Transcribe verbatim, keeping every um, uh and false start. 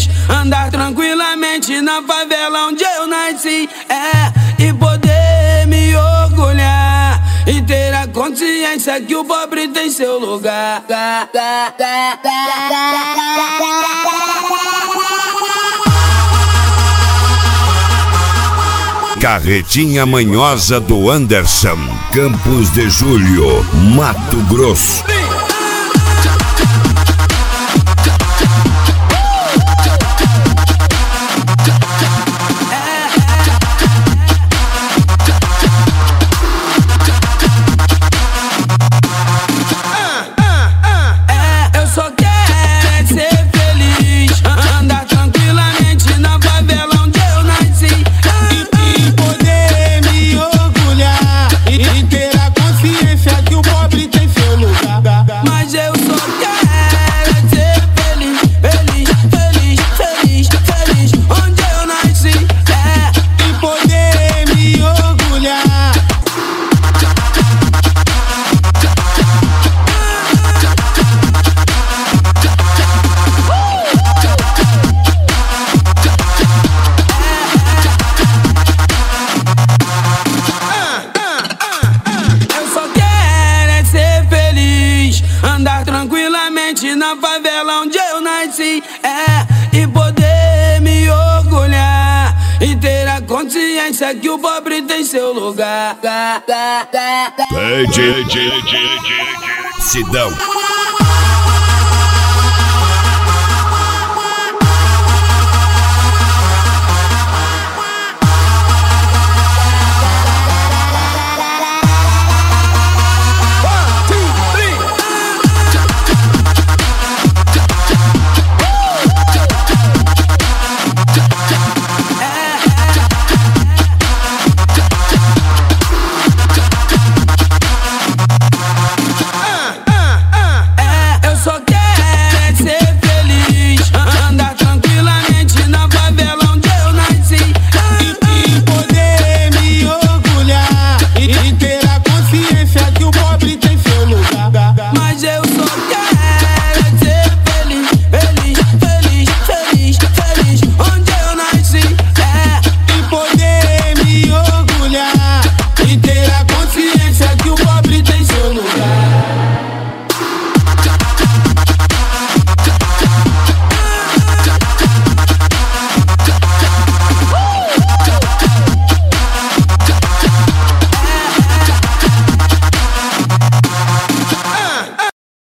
feliz, andar tranquilamente na favela onde eu nasci, é, e poder me orgulhar e ter a consciência que o pobre tem seu lugar. Carretinha Manhosa do Anderson, Campos de Julho, Mato Grosso. Andar tranquilamente na favela onde eu nasci, é, e poder me orgulhar e ter a consciência que o pobre tem seu lugar. Sidão.